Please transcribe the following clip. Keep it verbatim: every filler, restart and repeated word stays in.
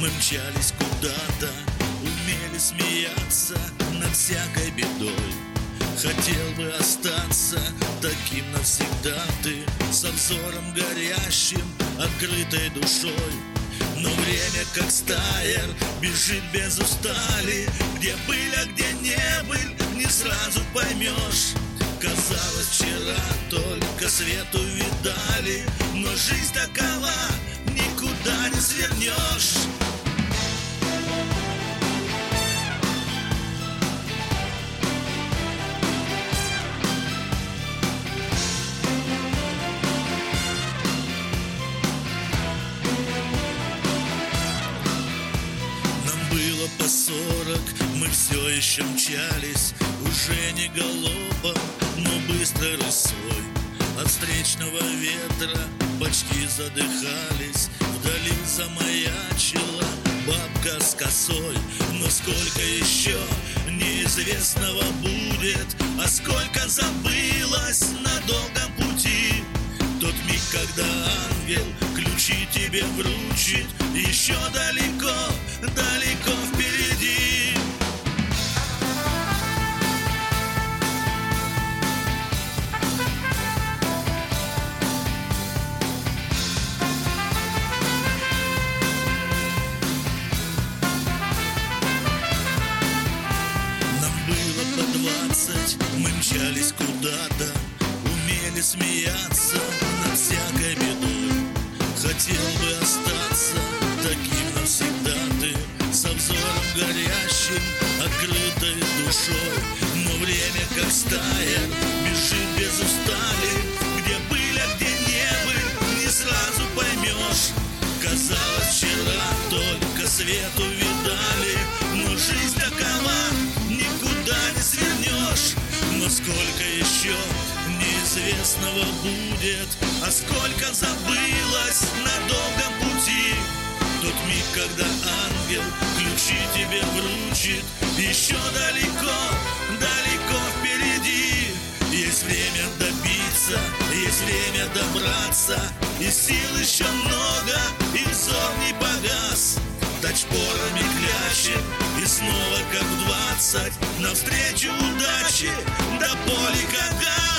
мы мчались куда-то, умели смеяться над всякой бедой. Хотел бы остаться таким навсегда ты, со взором горящим, открытой душой. Но время, как стайер, бежит без устали. Где были, а где не были, не сразу поймешь. Казалось, вчера только свету видали, но жизнь такова, никуда не свернешь. Было по сорок, мы все еще мчались, уже не галопом, но быстрой рысой. От встречного ветра почти задыхались, вдали замаячила бабка с косой. Но сколько еще неизвестного будет, а сколько забылось на долгом пути. Тот миг, когда ангел ключи тебе вручит, еще далеко, далеко впереди. Нам было по двадцать, мы мчались куда-то, умели смеяться над всякой бедой. Хотел бы остаться таким навсегда ты, со взором горящим, открытой душой. Но время, как стайер, бежит без устали. Где были, а где не были, не сразу поймешь. Казалось, вчера только свету видали, но жизнь такова, никуда не свернешь. Но сколько еще неизвестного будет, а сколько забылось на долгом пути. Тот миг, когда ангел ключи тебе вручит, еще далеко, далеко впереди. Есть время добиться, есть время добраться, и сил еще много, и взор не погас. Тачпорами клящет, и снова как в двадцать, навстречу удачи до полика газ.